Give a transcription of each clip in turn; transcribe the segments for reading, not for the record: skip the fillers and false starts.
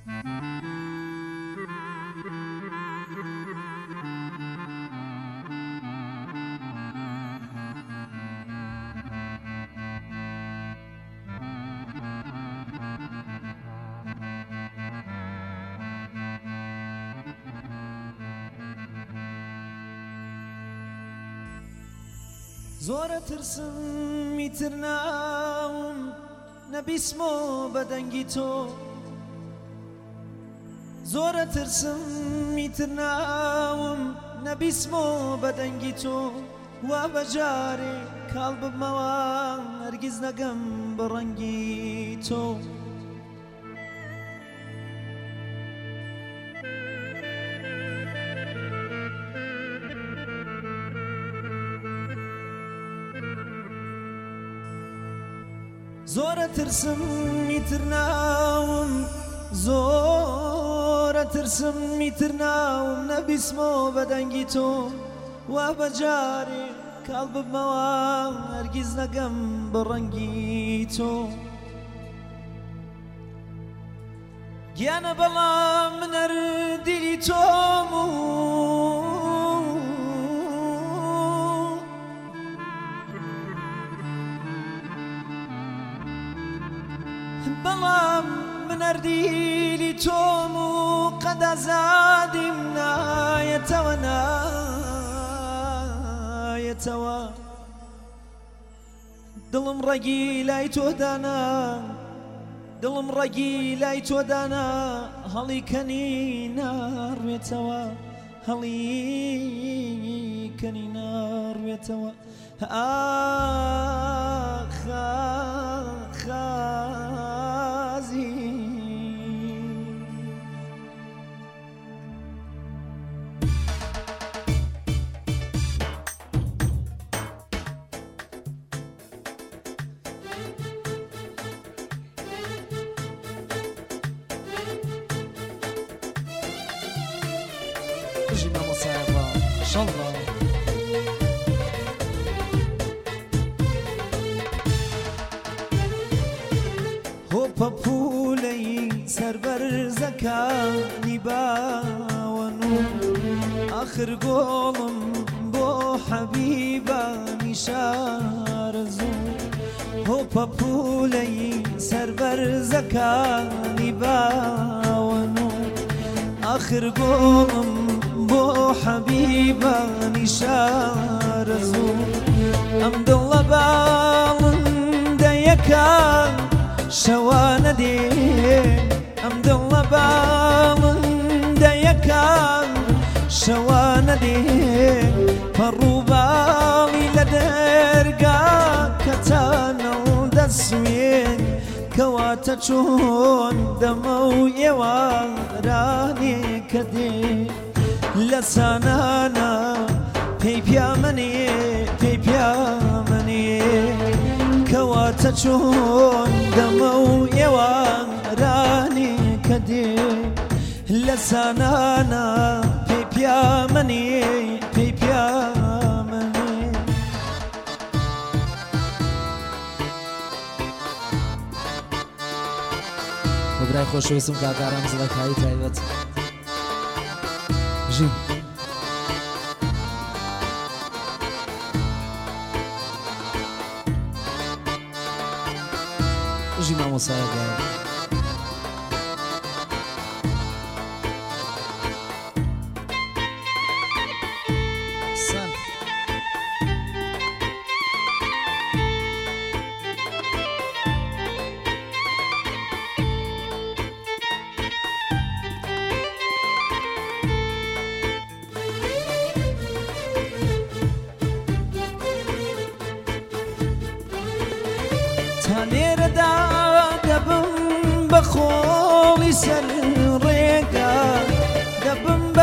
زۆرە ترسم میترناوم نەبیسمۆ بەدەنگی تۆ زۆرە ترسم میترناوم نەبیسمۆ بەدەنگی تۆ وا بەجارێ کاڵ ببمەوە هەرگیز نەگەم بە ڕەنگی تۆ زۆرە ترسم میترناوم زۆرە ترسم میترناوم نەبیسمۆ بەدەنگی تۆ وا بەجارێ کاڵ ببمەوە هەرگیز نەگەم بە ڕەنگی تۆ گیانە بەڵام من هەر دیلی تۆم و بەڵام من هەردیلی تۆم و قەد ئازادیم نایەتەوە نایەتەوە دڵم ڕەگی لای تۆ دانا دڵم ڕەگی لای تۆ دانا هەڵی کەنی ناڕوێتەوە هەڵی کەنی ناڕوێتەوە خازی جينا مصايبة إن شاء الله هۆپە پولەی سەربەرزەکانی باوەن و ئاخر گۆڵم بۆ حەبیبانی شارەزوو هۆپە پولەی سەربەرزەکانی باوەن و ئاخر گۆڵم بۆ حەبیبانی شارەزوو ئەم دڵە باڵندەیەکان شەوانە دێ ئەم دڵە باڵندەیەکان شەوانە دێ پەڕووباڵی لە دەرگا کەتانەڵ دەسوێن کەواتە چۆن دەمە و ئێوارانێکە دێ لە سانانە پێی پیامەنێ پێی پیامەنێ کەواتە چۆن دەمە و ئێوارانێکە دێ لە سانانە پێی پیامەنێ پێی پیامەنێ بە برای خۆشەویستم کاکارام زڵەکایی تایبەت ژین جينا مصايبة سن تا لێرەدا دەبم بە خۆڵی سەر ڕێگا دەبم بە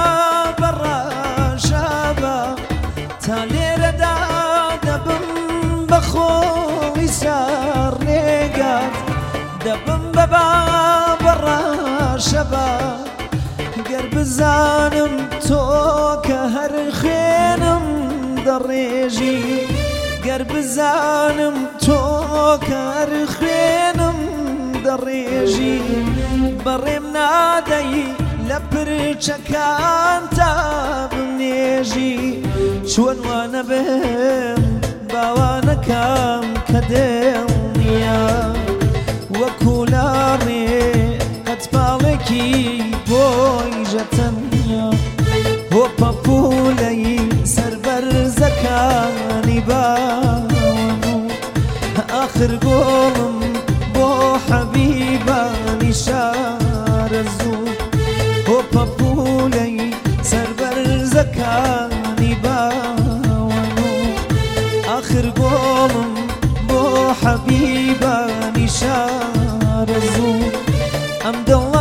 بەڕاشابە تا لێرەدا دەبم بە خۆڵی سەر ڕێگا دەبم بە بەڕاشەبە گەر بزانم تۆ کە هەر خوێنم دەڕێژی گەر بزانم تۆ کە هەر خوێنم دەڕێژی بەڕێم نادەی لە پرچەکان تا بمێژی چۆن وانە بم باوانەکەم کە دڵنیە وەکو لاڕێ قەتپاڵێکی بۆی ژەتەنیا بۆ پەپوولەی سەربەرزەکانی باوەم آخر گۆڵم بۆ حەبیبانی شارەزوو بۆ پەپوولەی سەربەرزەکانی باوەم آخر گۆڵم بۆ حەبیبانی شارەزوو ئەم دڵە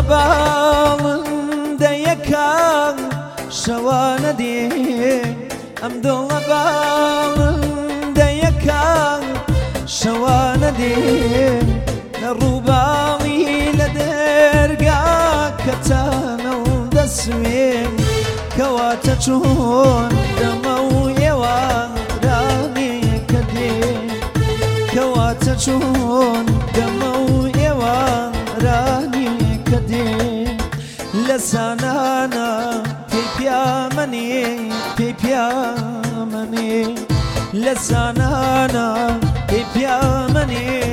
باڵندەیەکان شەوانە دێ ئەم دڵە باڵندەیەکان شەوانە دێ لە ڕووباڵی لە دەرگاکەتانە و دەسوێن کەواتە چۆن دەمە و ئێوارانێکە دێ کەواتە چۆن دەمە و ئێوارانێکە دێ لە سانانە پێی پیامەنێ پێی پیامەنێ لە سانانە پێی پیامەنێ